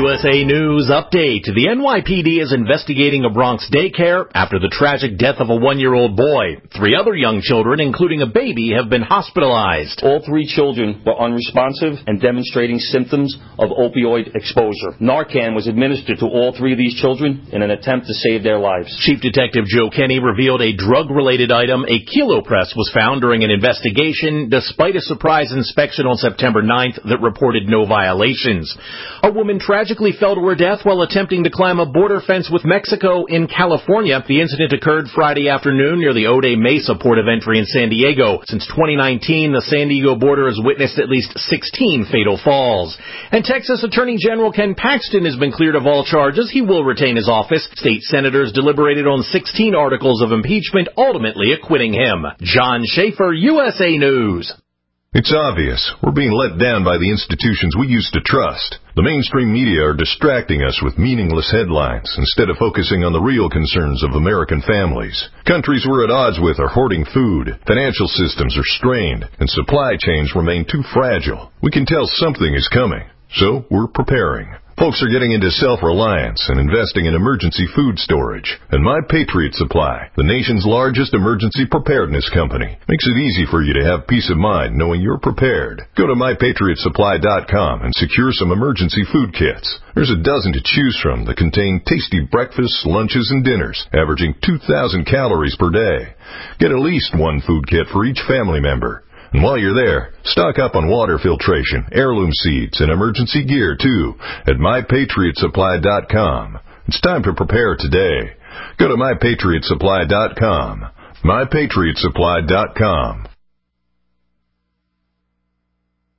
USA News Update. The NYPD is investigating a Bronx daycare after the tragic death of a 1-year-old boy. 3 other young children, including a baby, have been hospitalized. All 3 children were unresponsive and demonstrating symptoms of opioid exposure. Narcan was administered to all 3 of these children in an attempt to save their lives. Chief Detective Joe Kenny revealed a drug-related item, a Kilopress, was found during an investigation, despite a surprise inspection on September 9th that reported no violations. A woman tragically fell to her death while attempting to climb a border fence with Mexico in California. The incident occurred Friday afternoon near the Ode Mesa port of entry in San Diego. Since 2019, the San Diego border has witnessed at least 16 fatal falls. And Texas Attorney General Ken Paxton has been cleared of all charges. He will retain his office. State senators deliberated on 16 articles of impeachment, ultimately acquitting him. John Schaefer, USA News. It's obvious. We're being let down by the institutions we used to trust. The mainstream media are distracting us with meaningless headlines instead of focusing on the real concerns of American families. Countries we're at odds with are hoarding food, financial systems are strained, and supply chains remain too fragile. We can tell something is coming, so we're preparing. Folks are getting into self-reliance and investing in emergency food storage. And My Patriot Supply, the nation's largest emergency preparedness company, makes it easy for you to have peace of mind knowing you're prepared. Go to MyPatriotSupply.com and secure some emergency food kits. There's a dozen to choose from that contain tasty breakfasts, lunches, and dinners, averaging 2,000 calories per day. Get at least one food kit for each family member. And while you're there, stock up on water filtration, heirloom seeds, and emergency gear, too, at MyPatriotSupply.com. It's time to prepare today. Go to MyPatriotSupply.com. MyPatriotSupply.com.